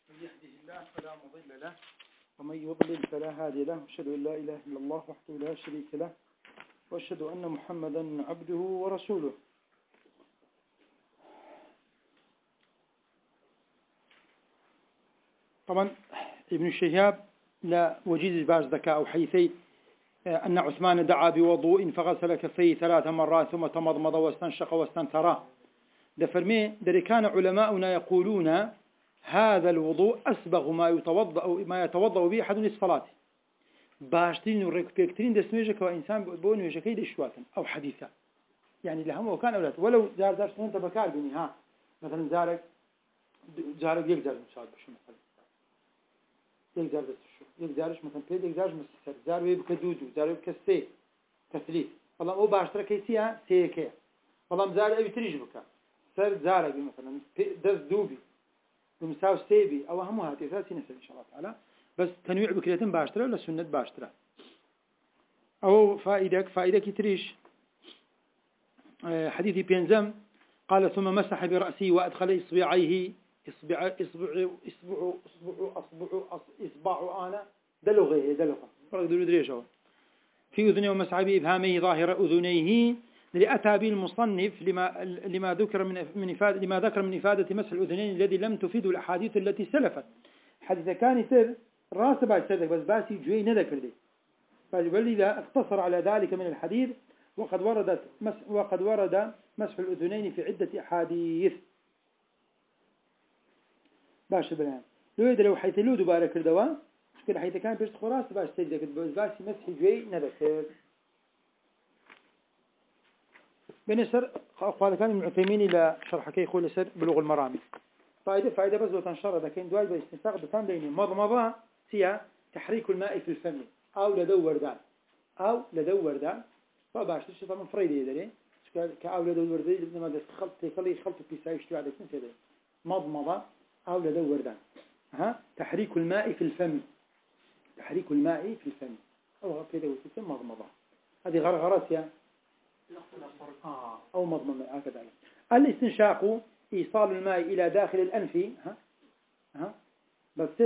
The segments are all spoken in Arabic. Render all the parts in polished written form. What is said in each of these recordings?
من يهده الله فلا مضل له ومن يضلل فلا هادي له، أشهد أن لا إله إلا الله وحده لا شريك له، وأشهد أن محمدا عبده ورسوله. طبعا ابن الشهاب لا وجيز باش ذكاء أو حيثي أن عثمان دعا بوضوء فغسل كفيه 3 مرات ثم تمضمض واستنشق واستنثر. دفرمي كان علماؤنا يقولون هذا الوضوء أسبغ ما يتوضأ به أحد للصلاة. باشترين وركبكترين دسميجك وإنسان بون وجكيد الشواتن أو حديثا، يعني لهم وكان أولاد ولو زار سنين تبكار بني ها مثلا زارك يقدر مشاهد بشو مثلا يقدر بس شو يقدرش مثلا بيد يقدرش مستر زار ويبكدودو زار ويبكستي تثليث والله هو باشترك كيسيا سيكيا والله مزار أبي تريج بكا سر زارك مثلا دز دوبي ومساو سيبي أو هم هاتي ثلاثين نسل إن شاء الله تعالى، بس تنويع بكريتين باشترا ولا سنة باشترا أو فائدة كتريش. حديث بينزم قال ثم مسح برأسه وأدخل إصبع أنا دلغه في أذنه ومسح بإبهامه ظاهر أذنيه، لأتى به المصنف لما ذكر من إفادة مسح الأذنين الذي لم تفيد الأحاديث التي سلفت. حديث كان يصير راس بعد سدك بس باسي جوي نذكر لي، فلذا اقتصر على ذلك من الحديث. وقد ورد مسح الأذنين في عدة أحاديث. باش بلان لو حيث لو دوباره كردوا شكل حيث كان بيش خراس باش سيدك باسي مسح جوي نذكر. بنسر قال كان ابن عثيمين إلى شرح كي يقول سر بلوغ المرامي فائدة بس وتنشر ذا كين دواي باستنساق بتام بيني مضمضة هي تحريك الماء في الفم أو لدور دان فباش تشي طبعا فريدة يدري كأو لدور دان لما خلط في سايش تو عدك نسيدي مضمضة أو لدور دان تحريك الماء في الفم أو كده وتسمى مضمضة هذه غرغرات يا أو مضمضة هكذا. الاستنشاق إيصال الماء إلى داخل الأنف بس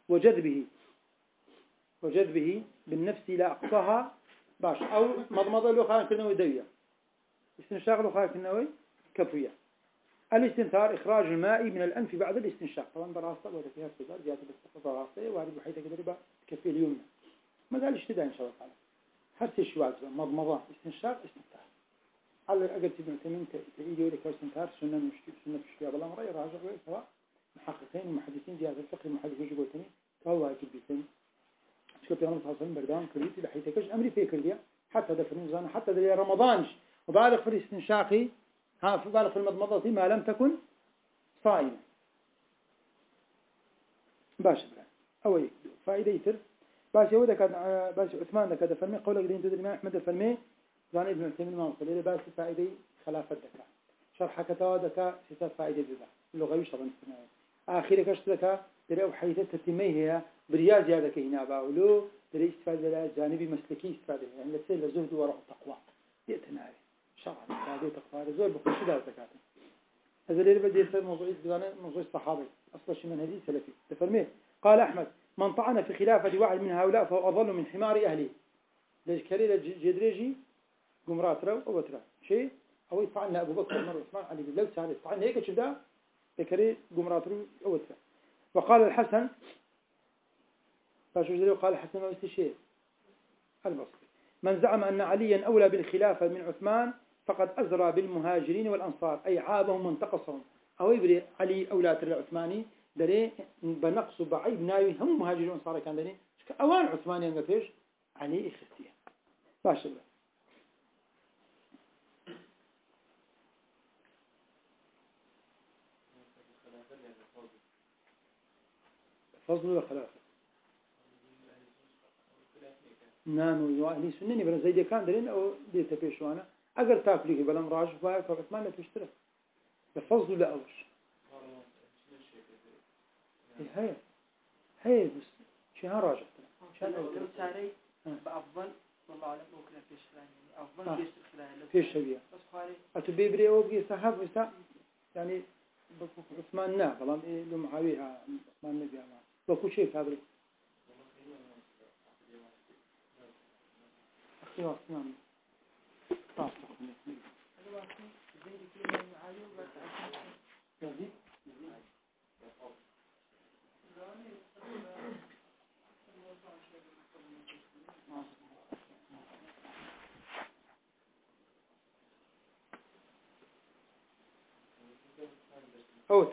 وجذبه بالنفس إلى أقصاها باش أو مضمضة لو خارج كنوي دوية استنشاق لو خارج كنوي كفية. الاستنثار إخراج الماء من الأنف بعد الاستنشاق. طبعا براسة ولا فيها استدار زيادة بس براسة وارد بحيث كده كفية اليمنى ما قال اشتدى إن شاء الله تعالى حتى شوات مضمضة استنشاق استنثار. على أجل تبين تمين تأييد ولا كاستنثار سنة مشكلة بلا مرة راجع سواء محققين ومحدثين زيادة الفقه المحدثين يقول تاني فهو واجب بيتم شو بيعمل تحصل بردان كريتي بحيث كش أمري فكر ديا حتى ده في رمضان حتى ده رمضانش وبالغ في الاستنشاق بالغ في المضمضة ما لم تكن صائمة باش بلا أو فائدة يتر باش يودا كان باش عثمان كذا فرمي قولك دين تدري ما أحمد فرمي زان ابن عثيمين ما وصل إلى باس فائدة خلافة دكا شرح كتاب دكا ستة فائدة جدا اللغوي طبعا آخر كشت دكا ترى حيث تتميه هي برياز هذا كهنا باولو ترى استفادة لا جانبي مسلكي استفادة يعني لسه الزهد وراء التقوى يأتنا شرع هذا تقوى زول بخش ده زكاة. هذا اللي بدي يصير موضوع الصحابة أصلا شيء من هذه سلفي تفرميه. قال أحمد من طعن في خلافة واحد من هؤلاء فهو أضل من حمار أهله. ليش كريل جدريجي قمرات رو أو ترى شيء أو يطعن أبو بكر عمر عثمان علي لو سهل طعن هيك شو ده كريل قمرات رو أو ترى. وقال الحسن قال الحسن ما شيء البصري من زعم أن عليا أولى بالخلافة من عثمان فقد أزرى بالمهاجرين والأنصار أي عابهم وانتقصهم أو يبري علي أولى ترى عثماني دري بنقص بعيب ناوي هم مهاجرين وأنصار كان دري أوان عثماني ينقفش علي إخستيه باش الله. فضل ولا خلافة نانو يواني سنني بنا زي كان درين أو دي تبيشوانا أقل تاكليه بلام راج فاي فقط ما لا تشتري الفضل لا أوش هي بس شهر راجع شان لو ساري بأفضل والله على ممكن فيش يعني أفضل فيش خلال فيش شبيه بس خالي أتبي بري أو بيجي سحب ويسا يعني عثمان نا بلام إيه لو معاوية عثمان نبي أنا بكو شيء كابري أخي عثمان طاف أوت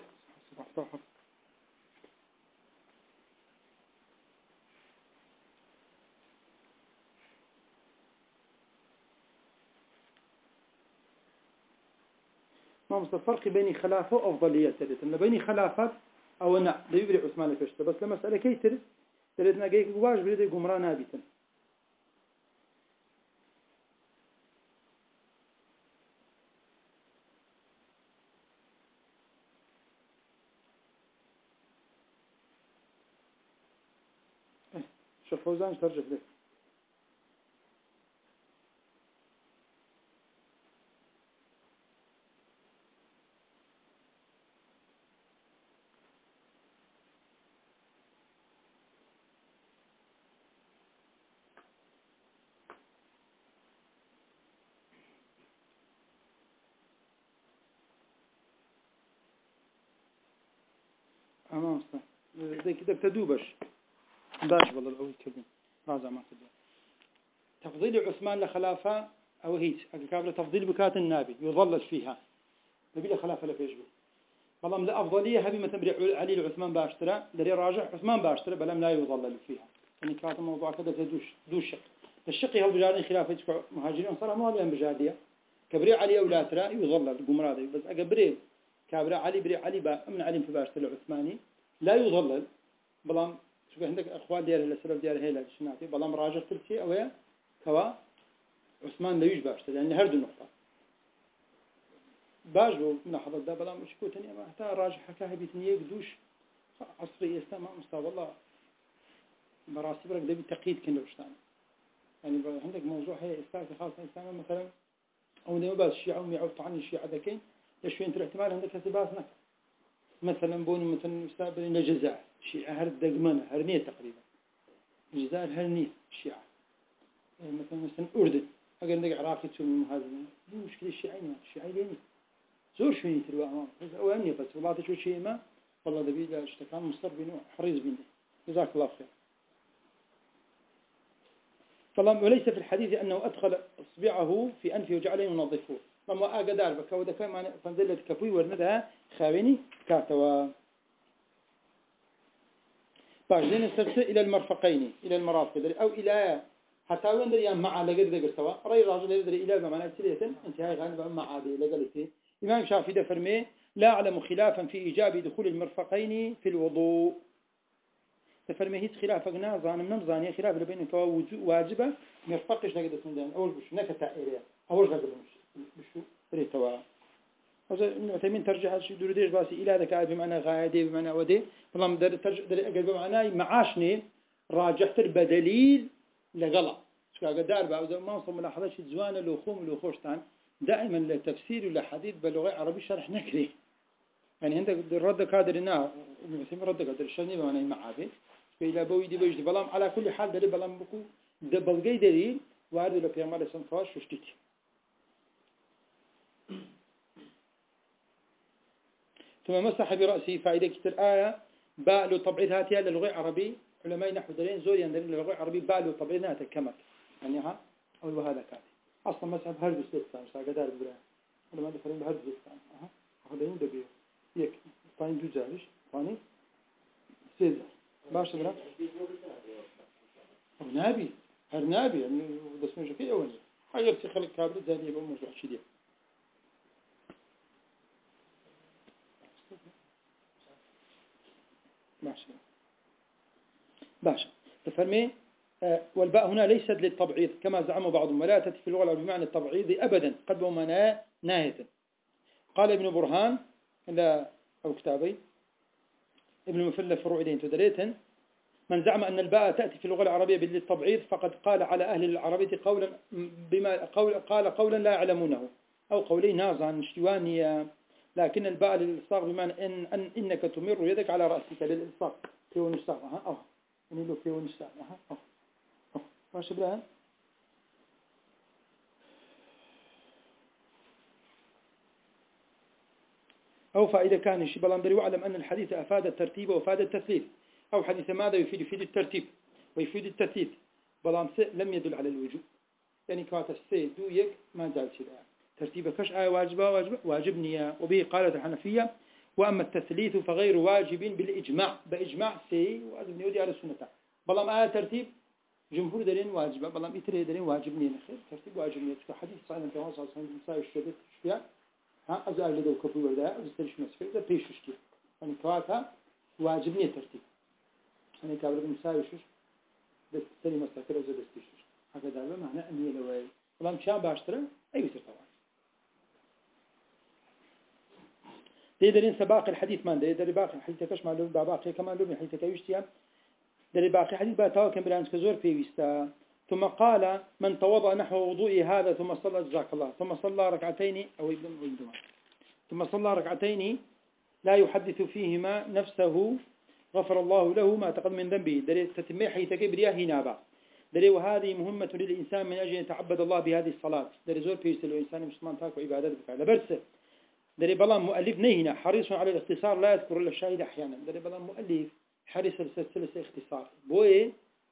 ما مصدر فرق بين خلافة وأفضلية تلت إن بين خلافات أو نا ده يبرع عثمان فشته بس لما مسألة كيتر تلت ناقيك واج بريد قمران نابتا شوف فوزان ترجع لك أمام صح زي كده بتدوبش باش والله الأول كذا راجع ما كذا تفضيل عثمان لخلافة أو هيج أكابر تفضيل بكات النبي يظلل فيها نبي لخلافة لفيش به والله من الأفضلية هذه مثلا بري علي العثمان باشترى دري راجع عثمان باشترى بلام لا يظلل فيها يعني كانت الموضوع كذا دوش شق الشق هو بجارين خلافة مهاجرين صار ما بين بجادية كبري علي أولاد ترى يظلل قمرادي بس أكبري كابر علي بري علي من علي في باشترى العثماني لا يظلل بلام شوف عندك أخوان دياره للسبب دياره هي للشناتي بلام راجع كل شيء أويا كوا عثمان لا يجبرش لأن هردو نقطة باجو نحضر ده بلام مشكو تاني ما حتى راجع حكاها بيتني يقدوش عصري استمع مستوى والله براسي برك ده بالتقييد كنا وشتان يعني عندك موضوع هي استاذ خاصة إنسان مثلا أو ده بس الشيعة وميعوت عن الشيعة ذكين لشوين الاحتمال عندك كسباسنا مثلا بوني مثلا مستقبل الجزائر الشيعة هرد دقمانة هرنية تقريبا الجزائر هرنية الشيعة مثلا أردن أقل عندك عراقي تسوي من المهاجرين دي مشكلة الشيعي ليني زور شوية تلوى أمام أواني بس والله تشوي شيء ما والله دبي لا اشتكان مصر بينه حريص بينه جزاك الله خير طالما وليس في الحديث أنه أدخل إصبعه في أنفه وجعله ينظفه لما أقدر بكا وده كمان فنزلت كفوي ورندها خاويني كاتوا بعدين نسترسل إلى المرفقين إلى المرافق أو إلى حتى وين دري مع لقد ذكر سوا رأي الرجل يدري إلى بمعنى سلية انتهاء غالبا مع هذه لقلتي إمام الشافعي ده فرمي لا أعلم خلافا في إيجاب دخول المرفقين في الوضوء تفرمي هيت خلاف قنا ظانم نمزاني خلاف لبين واجبة مرفقش نقدر سندان أول بش نكتة إليه أول غير بشو ريتوا ابن ترجح هالشيء دوريش باسي إلى هذا كعب بمعنى غاية بمعنى ودي والله مدر ترجح در بمعنى معاشني راجحت بدليل لغلط شو قدار بعد ما وصل ملاحظة شيء زوانة لوخوم لوخوشتان دائما لتفسير ولا حديث باللغة العربية شرح نكري يعني عندك الرد كادرنا مثل رد كادر الشني بمعنى معابد فإلى بويدي بيجي بلام على كل حال دليل بلام بكو دبلجي دليل وارد له في عمل سنفاش وشتيتي ثم مسح برأسه فائدة كتير آية باء له طبعيد هاتيها للغة العربية علماء نحو دليل زوري عند اللغة العربية باء له طبعيدها تكمل يعني ها أو وهذا كان أصلا مسح بهرب السلسان مش قدار بلا علماء دفرين بهرب السلسان هذا يندب يك ثاني دوزارش ثاني سيزر باش درا نابي هرنابي يعني بس مش كي أول حاجة تخلق كابل زانية بموضوع شديد باشا تفهمي والباء هنا ليست للتبعيض كما زعم بعضهم ولا تأتي في اللغة العربية بمعنى التبعيض أبدا قد بمعنى ناهية قال ابن برهان لا أو كتابي ابن مفلة فروع دين تدريتن من زعم أن الباء تأتي في اللغة العربية بالتبعيض فقد قال على أهل العربية قولا قال قولا لا يعلمونه أو قولي نازعا اشتوانيا لكن الباء للإلصاق بمعنى إنك تمر يدك على رأسك للإلصاق في ونساق يعني له في ونساق ماشي بلا أو فائدة كان شيء بلان دري واعلم أن الحديث أفاد الترتيب وأفاد التثليث أو حديث ماذا يفيد الترتيب ويفيد التثليث بلان لم يدل على الوجوب يعني كانت السي دو يك ما زال شيء ترتيب كش آية واجب نية وبه قالت الحنفية وأما التثليث فغير واجب بالإجماع بإجماع سي واجب نيودي على السنة بلان آية ترتيب جمهور دلين واجبة بلان إتري دلين واجب نية نخير ترتيب واجب نية حديث صحيح أنت واصل صحيح المسائل الشديد شفيا أزال لدو كفو ورداء أزال مسفل ده بيش وشكي يعني كواتها واجب نية ترتيب يعني كابر المسائل وشوش بس تاني مسافر أزال استيشوش هكذا معنى أني لوي بلان شام باشترا أي بيصير طبعا دلين سباق الحديث من دري باقي الحديث كش معلوم باقي كمان لوم الحديث كيشتيا دري باقي حديث باتاو كان برانس كزور في ويستا ثم قال من توضأ نحو وضوء هذا ثم صلى جزاك الله ثم صلى ركعتين أو ثم صلى ركعتين لا يحدث فيهما نفسه غفر الله له ما تقدم من ذنبه دري تتمي حيث كبريا هنا دري وهذه مهمة للإنسان من أجل أن يتعبد الله بهذه الصلاة دري زور في الإنسان مسلمان تاكو عبادات بفعل برسه دري بلا مؤلف نهنا حريص على الاختصار لا يذكر إلا الشاهد أحيانا دري بلا مؤلف حريص السلسلة اختصار بوي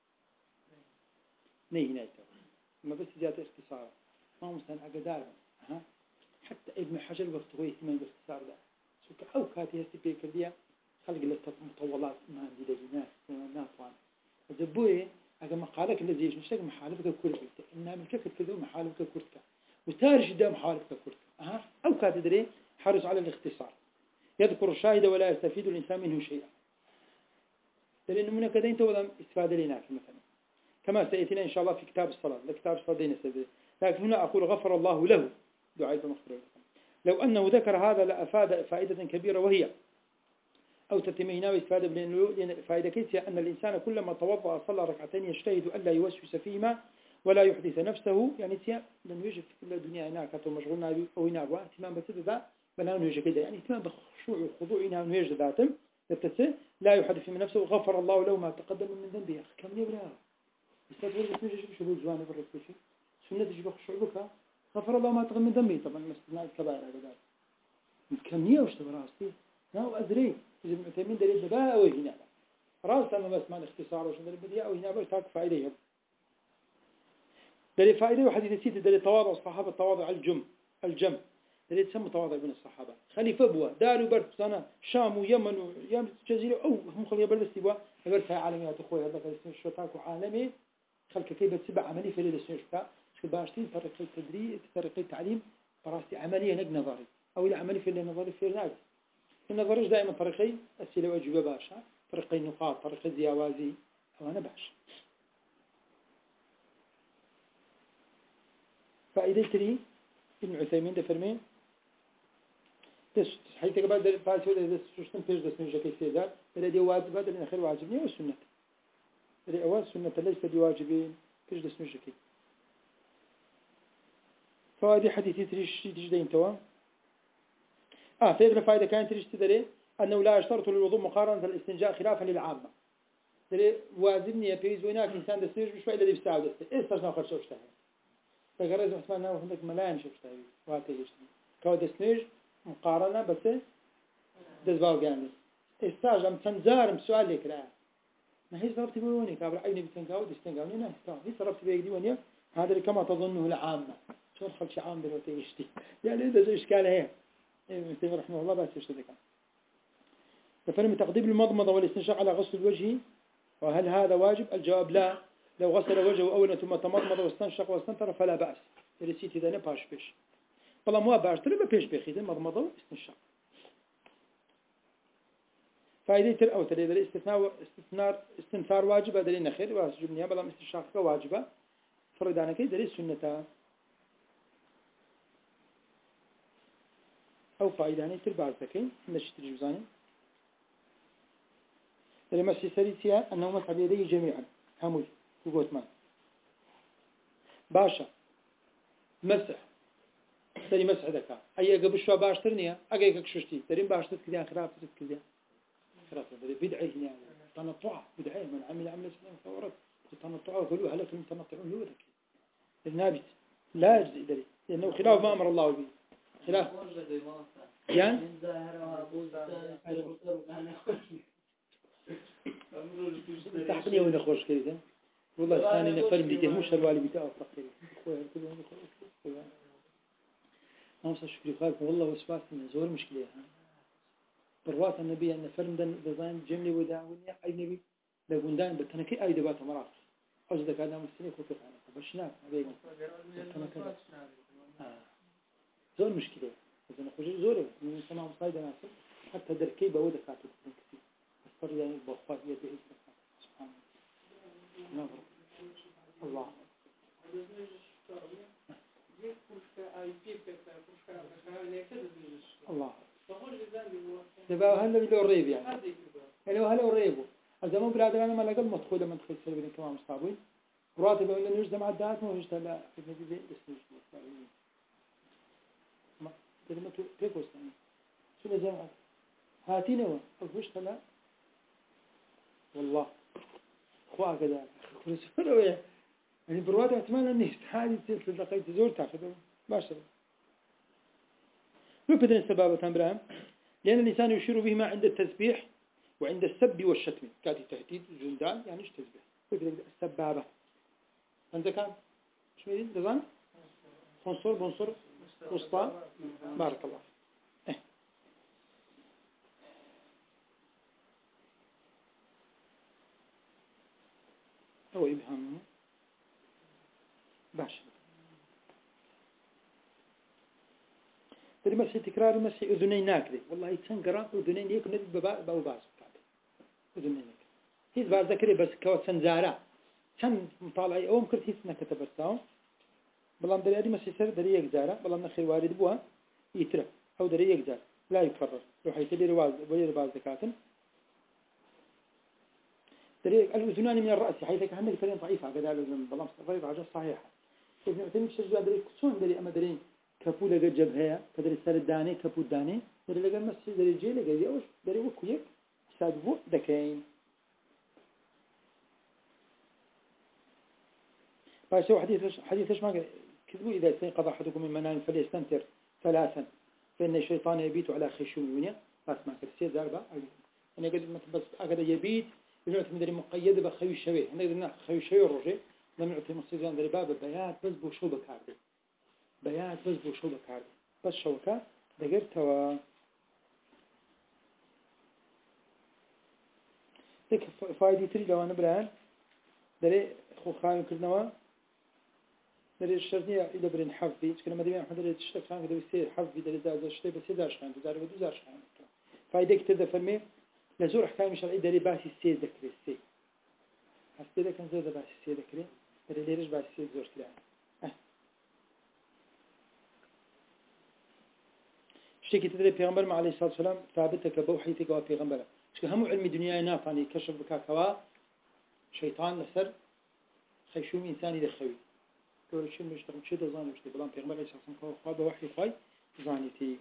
نهنا ما بس زيادة اختصار ما مستن أقدار حتى ابن حجر وقت هو يثمن باختصار ده سوك أو كاتي هستي بيكرديا خلق للمطولات ما عندي لجناس ناطوان إذا بوي أجا مقالك الذي يجب مشتاق محالفك كرتك إنها بالكفر كذا محالفك كرتك وتارش ده محالفك كرتك أو كاتي دري حرص على الاختصار يذكر الشاهد ولا يستفيد الإنسان منه شيئا لأنه من كذا أنت ولا استفادة لنا مثلا كما سيأتينا إن شاء الله في كتاب الصلاة لكتاب الصلاة دين السبيل لكن هنا أقول غفر الله له دعاء المغفرة لو أنه ذكر هذا لأفاد فائدة كبيرة وهي أو تتمينا واستفادة لأن فائدة كيسية أن الإنسان كلما توضأ صلى ركعتين يجتهد ألا يوسوس فيهما ولا يحدث نفسه يعني سيا لن يوجد في كل الدنيا هناك ومشغولنا أو ينابوا اهتمام بسيطة بلا نوجد كده يعني اهتمام بخشوع وخضوعنا ونوجد ذاتهم لا يحدث من نفسه غفر الله له ما تقدم من ذنبه كم يبرأ استدور بس نجي شو جوانب الركوشي سنة تجيب خشوعك غفر الله ما تقدم من ذنبه طبعا مستثناء الكبائر هذا كم يوش تبراستي ناو أدري إذا معتمين دليل بقى أو هنا راس أما بس ما الاختصار وش دليل بديا أو هنا بس تاك فائدة دليل فائدة وحديث سيد دليل تواضع الصحابة تواضع الجم دليل تسمى تواضع بين الصحابة خليفة بوا داروا برد سنة شام ويمن ويام جزيرة أو هم خليه برد استبوا برتها عالميات أخوي هذا كان اسمه شتاك وعالمي خلك كيف تسبع عملي في الليل السنة شتاء باشتين طريقة تدريب طريقة تعليم براستي عملية نق نظري أو إلى عملي في اللي نظري في الناس النظريش دائما طريقي أسئلة وأجوبة باشا طريقي نقاط طريقي زياوازي أو أنا باش فإذا تري ابن عثيمين دفرمين حيث قبل فاسود إذا شفتم بيش دسمين جاكي سيدار الذي واجبات من آخر واجبني والسنة الأول سنة ليس بواجبين بيش دسمين جاكي فهذه حديثي تريش تجدين توا فإذا فائدة كانت تريش تدري أنه لا يشترط للوضوء مقارنة الاستنجاء خلافا للعامة تري واجبني يبيز ويناك إنسان دسميش مش فائدة بيستعود دستي إيه استرجنا خرج شوشتها فقرأت عثمان ناوه عندك ملايين شوشتها وهكذا يشتني كوا دسميش مقارنة بس دزباو جانس استاجم تنزارم سؤال لك لا ما هي ضربت بيوني كابر عيني بتنقاو دستنقاوني لا هي ضربت بيجدي ونيا هذا كما تظنه العامة شو خلش عام دلوقتي يشتي يعني إذا إشكال هي ابن رحمه الله بس يشترك ففرم تقديم المضمضة والاستنشاق على غسل الوجه وهل هذا واجب؟ الجواب لا لو غسل وجهه أولا ثم تمضمض واستنشق واستنثر فلا بأس الرسيت إذا نباش بيش طالما ما باش ترى بيش بيخي إذا مضمضة واستنشاق فائدة أو ترى استنثار واجب هذا لنا خير واسجب نيا بلا استنشاق واجبة فرضانا كي دليل سنة أو فائداني تربع الزكين نشت الجوزاني المسح سريتها أنه مسح بيديه جميعا هموي وقوت مان باشا مسح سري مسعدك أي قبل شو باشترنيها أجيك شوشتي ترين باشترت كذا خراب كذا خلاص هذا بدعي هنا تنطع بدعي من عمل سنة ثورت تنطع وقولوا هلك من تنطعون له ذك النابت لا يجزي ذلك لأنه خلاف ما أمر الله به خلاف يعني تحقني وين أخوش كذا والله الثاني نفرم بيته مش الوالي بتاعه فقير أخويا كلهم أخويا نوصل شكري خالك والله وسبات إن زور مشكلة بروات النبي أن فرم دزاين جملي وداعوني أي نبي لقندان بتنكي أي دبات مرات أجدك هذا مستني كوكب عنه بشناك هذين زور مشكلة إذا نخرج زور من سماع مصايد ناس حتى دركي بودك كاتب كثير أصدر يعني بخوات يدي سبحان الله الله دبا هلا بيلو ريب يعني هلا وريبو الزمان برادرنا ما لقى مدخول من دخل سلبي كمان مصابين راتب ولا نجد مع الدات ما وجدت لا النبي اسمه ما كلمته كيف وصلنا شو لازم هاتينا وجدت لا والله خوا كذا كل يعني برواد أتمنى إني استحالي تصل دقيقة زور تأخذ باشا نبدأ السبابة تنبرهم لأن الإنسان يشير بهما عند التسبيح وعند السب والشتم كاتي تهديد جندان يعني إيش تسبيح نبدأ السبابة أنت كان شو مين دزان بنصر وسطى بارك الله أو إبهام باش مسح تكرار مسح أذنين ناكله والله يتنقرأ أذنين يكون بأو باز أذنين ناكله هيز بعد ذكري بس كوت سنزارة كان مطالعي أو مكرت هيس نكتبرتاهم بلام دري مسح سر دري يجزارة بلام نخي وارد بوها يترى أو دري يجزار لا يكرر لو حيتلي رواز وير باز ذكاتن دري الأذنان من الرأس حيث كأنك فرين ضعيفة قد هذا بلام ضعيف عجز صحيحة ابن عثيمين شجع دري كسون دري أما دري كفو لقى جبهة كدري سر الداني كفو الداني دري لقى مسجد دري جيل لقى يوش دري وكويك سادبو دكين فاشوا حديث ما كذبوا إذا استيقظ أحدكم من منام فليستنتر ثلاثا فإن الشيطان يبيت على خشومه بس ما كرسي ضربة أنا قد بس أقدر يبيت بنوع من دري مقيد بخيو شوي أنا قدرنا خيو شوي الرجل لم يعطي مسجد دري باب بيات بس بوشو بكارده بيات بس بوشو بكارده بس شوكة دقرتوا هيك فايدة تري لو أنا بران دري خو خايم كرنوا دري الشرطية إذا برين حفظي كنا مدري أحد دري تشتغل خان كده بيصير حفظي دري دار شتى بس يدارش خان دار ودوزارش خان فايدة كتير فرمي لزور حكاية شرعي دري باسي السيد ذكري السيد هستيدا كان زود باسي السيد ذكري دري ليش باسي السيد زور كلا شيء تدري پیغمبر عليه الصلاة والسلام ثابت كبوحيتك وبيغمبر شو هم علم الدنيا نافعني كشف بكاكوا شيطان لسر خيشوم إنساني لخوي كل شيء مشتغل شيء تزاني مشتغل بلان پیغمبر عليه الصلاة والسلام خواب وحي خاي زانيتي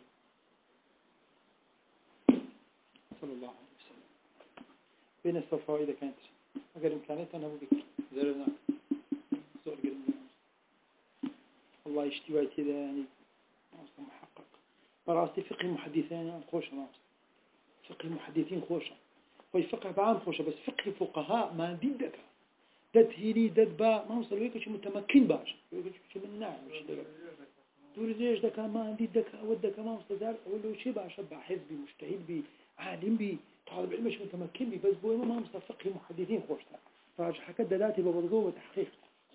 صلى الله عليه وسلم بين الصفاء إذا كانت أقل إمكانيات أنا بك زرنا زور قلنا الله يشتوي كذا يعني أصلا محقق براسي فقه المحدثين خوشة ناس فقه المحدثين خوشة ويفقه بعام خوشة بس فقه فقهاء ما ديدك دد هيني دد با ما وصل ويكش متمكن باش ويكش من نعم مش دلوقتي دور ليش دك ما ديدك ودك ما وصل دار ولا شيء باش با حزبي مجتهد بي عالم بي طالب علم مش متمكن بي بس بو ما وصل فقه المحدثين خوشة فاج حكى دلاتي ببرقوه وتحقيق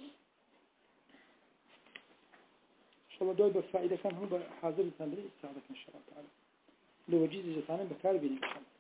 الله دوي بفائدة كان هم حاضر التمرين استعادك إن شاء الله تعالى لو وجيز جتانا بكار بين إن شاء الله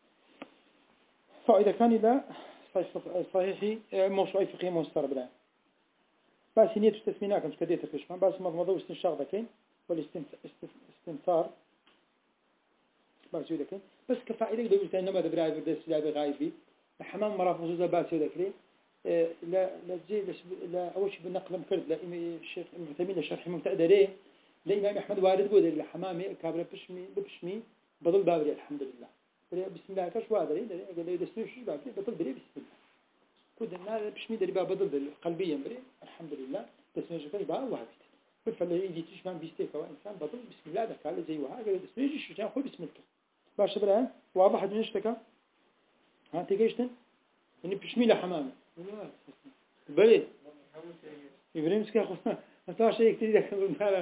فائدة كان إلى صحيح موسوعي فقهي مسترب له بس نية تستثميناكم كديت الكشمان بس مضمضة واستنشاق ذكين والاستنثار بس يذكين بس كفائدة لو قلت إنما دبراي بدرس لا بغايبي حمام مرافق زوجة بس يذكري لا أول شيء بالنقل مكرد لا الشيخ ابن عثيمين شرح ممتع دريه الإمام أحمد وارد بود الحمام كابر بشمي بدل بابري الحمد لله بسم الله كش وادري قال لي دستوش بابري بدل بري بسم الله كود النار بشمي دري باب بدل قلبيا بري الحمد لله دستوش كش باب وهابت فلا يجي تشمان بيستيك وإنسان بدل بسم الله ده قال زي وها قال دستوش شو جان خو بسم الله باش برا واضح من اشتكى ها تيجيشتن إني بشمي لحمام بري إبراهيم سكاخو ما تعرف شيء كتير يقولون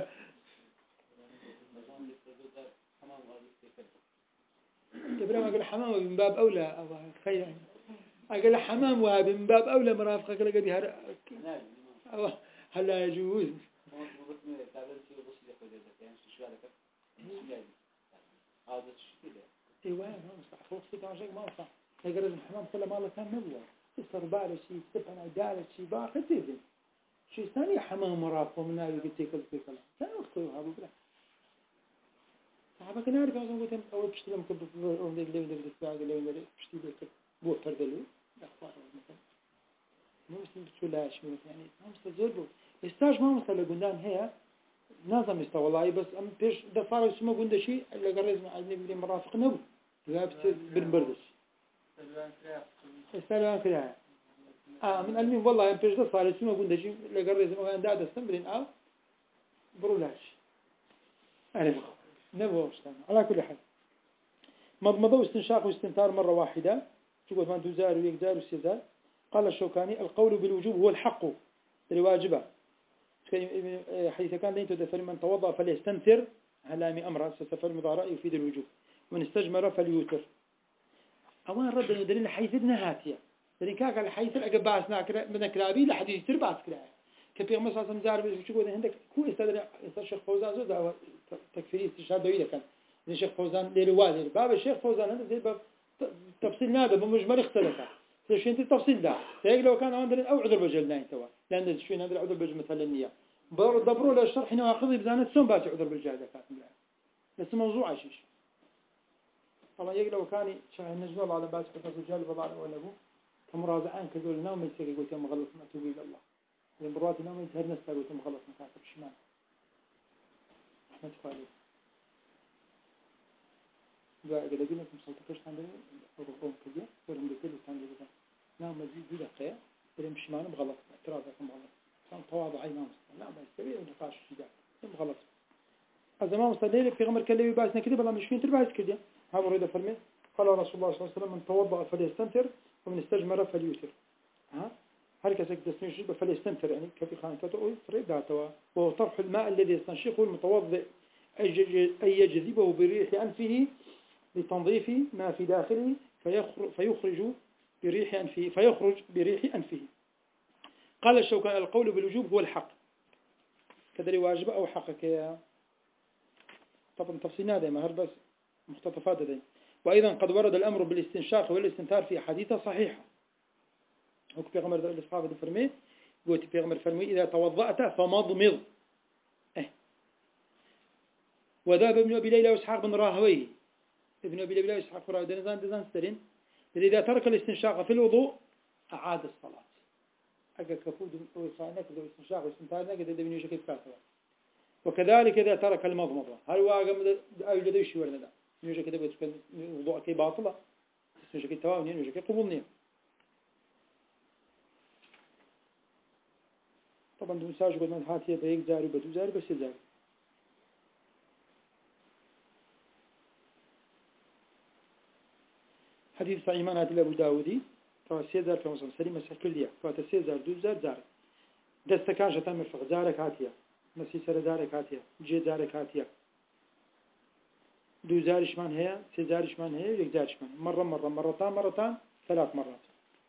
إبراهيم أقول حمام من باب أولى أو خير أقول حمام ومن باب أولى مرافقة قال قدي هلا يجوز إيوه ما مستحق وقت تعجق ما صح يقرأ الحمام كل ما الله كان نبوه يصير بارش يستبعنا دارش شيء باخر تيجي شيء ثاني حمام مرافق من هذا يتكل ثاني وقت هذا بلا صاحبك نعرف أنا قلت أول بشتري مكب أول اللي بتساعد اللي بشتري بيك بو فردلو أخبار مثلا مو بس بتشولاش يعني ما مستزربو استاج ما مستلا قندان هي نظام استولاي بس أم بيش دفار اسمه قند شيء اللي قرز مع اللي مرافق نبو ذهبت بالبردش استلام كلها من المهم والله أم بيش دفار اسمه قند شيء اللي قرز مع عند هذا استمرين أو برولاش أنا نبغى على كل حال مضمضة واستنشاق واستنثار مرة واحدة تقول ما دوزار ويكزار وسيزار قال الشوكاني القول بالوجوب هو الحق الواجبة حيث كان دين تدفر من توضأ فليستنثر علامي أمره ستفر مضارع يفيد الوجوب ومن استجمر فليوتر أولا رد دليل حيث نهاتية لأن كاك على حيث الأقباس من كلابي لحديث تربعت كلابي كبير مصر مزار بيشوفوا عندك كل استدرى الشيخ فوزان زود تكفيري استشهاد دويلة كان الشيخ فوزان ليل والد باب الشيخ فوزان هذا زي باب تفصيل هذا بمجمل اختلفه شو انت التفصيل ده هيك لو كان عندنا او عذر بجلنا توا لان شو هذا العذر بجل مثلا النيه دبروا له الشرح هنا واخذ بزانه سم باش عذر بالجهل كاتب بس موضوع عشيش طبعا هيك لو كان نجوا على باش كتب الرجال وضع ولا ابو كمراجعان كذول نوم يسير يقول تم غلط ما توبي الى الله المرات نوم يتهرنا استوى تم غلط ما كاتب الشمال أحمد خالد قاعد أقول لكم صوتكش عندنا الرقم كذا ورهم بكل عندنا كذا نعم مزيد دقيقة بريم شمالهم غلط اعتراضكم غلط كان تواضع أي ناس لا ما يستوي النقاش جدا غلط هذا ما مستدل في غمر كلامي باسنا كذا بلا مش فين تربح كذا هذا ريد فرمي قال رسول الله صلى الله عليه وسلم من توضأ فليستنثر ومن استجمر فليوتر ها هل كسك تستنشق فليستنثر يعني كفي خانته فريد داتوا وهو طرح الماء الذي يستنشقه المتوضئ أي يجذبه بريح أنفه لتنظيف ما في داخله فيخرج بريح أنفه قال الشوكاني القول بالوجوب هو الحق كذا واجب أو حقك يا طبعا تفصيلنا دائما هل بس مختطفات دائما وأيضا قد ورد الأمر بالاستنشاق والاستنثار في حديثة صحيحة وكي بيغمر الإصحاب فرمي قلت بيغمر فرمي إذا توضأت فمضمض وذهب ابن أبي ليلى وإسحاق بن راهويه ابن أبي ليلى وإسحاق بن راهويه دزان سترين إذا ترك الاستنشاق في الوضوء أعاد الصلاة أجل كفود وصانك الاستنشاق والاستنثار نجد ابن يوشك كاتبه وكذلك إذا ترك المضمضة هل واقع أوجد يشي ولا لا يوشك كده بتكون وضوء كي باطلة يوشك التوام يوشك قبول طبعا دمساج قد من هاتيه بيك زاري بدو زاري بس زاري حديث صحيحان هذا أبو داودي فهو سيزار في مصر سليم مسح كل ديا فهو سيزار دوزار زارك دستكان شتان مرفق زارك هاتيه مسي سر زارك هاتيه جي زارك هاتيه دوزارش من هي سيزارش من هي يك زارش من مرتان 3 مرات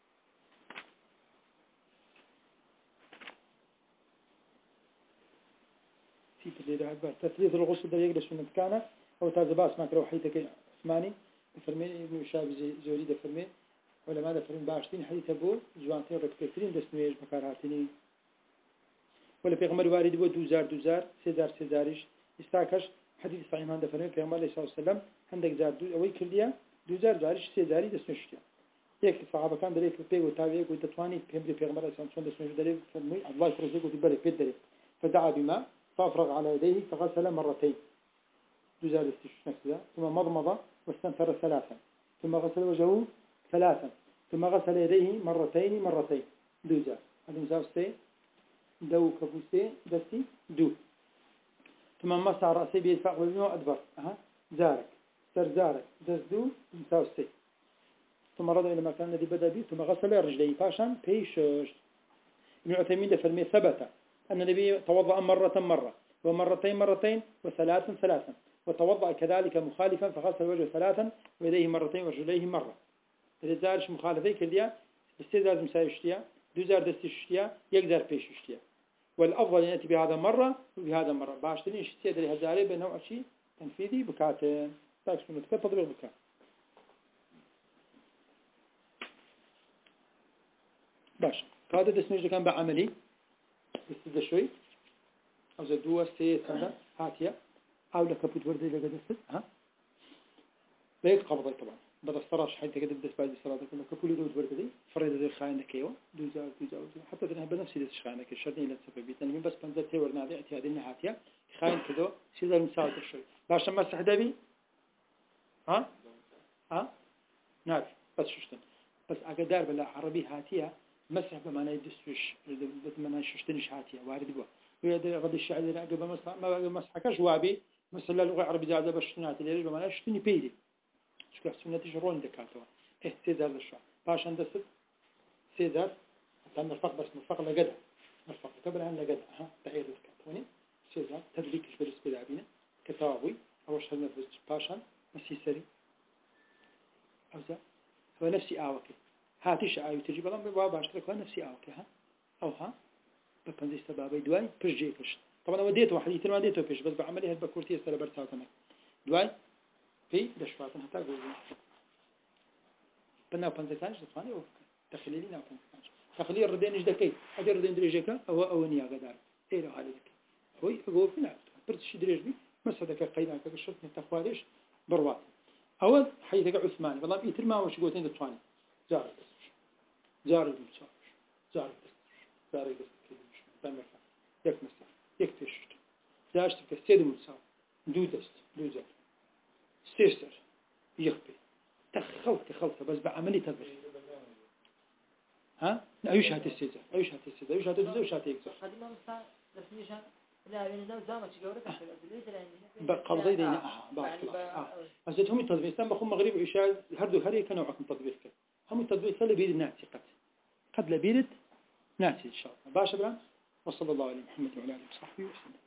في تثليث الغسل ده يجلس من مكانه أو تازباس ما كرو حيتك عثماني فرمي ابن شاب زوري ده فرمي علماء ده فرمي باشتين حديث أبو جوانتين ركتين دسنويج بكاراتيني ولا بيغمر وارد بو دوزار سيزارش استاكش حديث صحيح ده فرمي في عمر صلى الله عليه وسلم عندك زار أوي كليا دوزار زارش سيزاري دسنوشتيا هيك الصحابة كان دريك بيجو وتابعي وتتواني بهم في عمر صلى الله عليه وسلم دسنوش دريك فرمي الله يفرزك وتبرك بيدرك فدعا بما فأفرغ على يديه فغسل مرتين جزال نفسها ثم مضمض واستنثر ثلاثا ثم غسل وجهه ثلاثا ثم غسل يديه مرتين دوزا هذا مساوستي دو كبوستي دستي دو ثم مسح رأسه بيدفع وزنه وأدبر زارك سر زارك دست دو مساوستي ثم رضى إلى مكان الذي بدأ به ثم غسل رجليه باشان بيشش ابن عثيمين فرمي ثبت أن النبي توضأ مرة ومرتين وثلاثا وتوضأ كذلك مخالفا فغسل وجهه ثلاثا ويديه مرتين ورجليه مرة إذا زارش مخالفي كرديا استيزاز مسايشتيا دوزار دستشتيا يقدر بيشتيا والأفضل أن يأتي بهذا مرة وبهذا مرة باشتني اشتيا دري هزاري بنوع شيء تنفيذي بكاتين تاكسون تطبيق بكات باش هذا دسمج كان بعملي بس شوي أو زدوا سنة هاتيا أو لكبوت وردي لقدست لا قبضي طبعا بدأ الصراش حيث قد دس بعد الصلاة كنا كبولي دود وردي فريد ذي الخاين كيو دوزا حتى ذنها بنفسي دس خاين كي شرني لا تسبب بيتنا من بس بنزل ورنا ذي اعتياد النهاتيا خاين كذا سيدا المساعد شوي باش ما استحدبي نعرف بس شفتن بس أقدر بلا عربي هاتيا مسح بمعنى يدسوش بمعنى ششتنش هاتيا وارد بوا ويا غد الشعر اللي عقب مسح ما بقى مسحكش وابي مثلا اللغة العربية زادة بشتنات اللي يجب بمعنى شتني بيدي شكل سنتي جرون دكاتوا سيزار للشعر باش هندسة سيزار حتى نرفق بس نرفق لقدر نرفق قبل عن لقدر تعير الكاتوني سيزار تدريكش بالنسبة لعبينا كتابي أول شيء نفس باشان مسيسري أوزا هو نفسي آوكي هاتيش آيو تجي بلان ببوا باشترك هو نفسي آوكي أوها بپنجی سبابی دوای پشجی پشت طبعا وديته وحدي تر ما ديته پشت بس بعملها بكورتي سر برتاكم دوای في دشواتن حتى قولي بنا پنجتاش دفاني او تخليلي نا پنجتاش تخليل الردين اجدكي اجر الردين دريجك او نيا قدار ايه لو حالك هو يقول فينا برتش دريج بي مسدك قيدك كشرط تخوارش بروات اول حيث عثمان والله بيتر ما وش قوتين دفاني زار يك مسا يك تشت داشت كسيد مسا دودست دوزر سيرسر يخبي تخلط بس بعملي تبر ايش هات السيزر ايش هات دوزر وش هات يكسر هذه ما مسا رسميشان لا بين ده زامن شجورة بقبضي دينا بارك الله أزدهم التطبيق استان بخون مغرب عشاء هردو هري كانوا عكم تطبيق هم التطبيق سلا بيد الناس قد لبيد ناسي إن شاء الله باشا بران وصلى الله على محمد وعلى آله وصحبه وسلم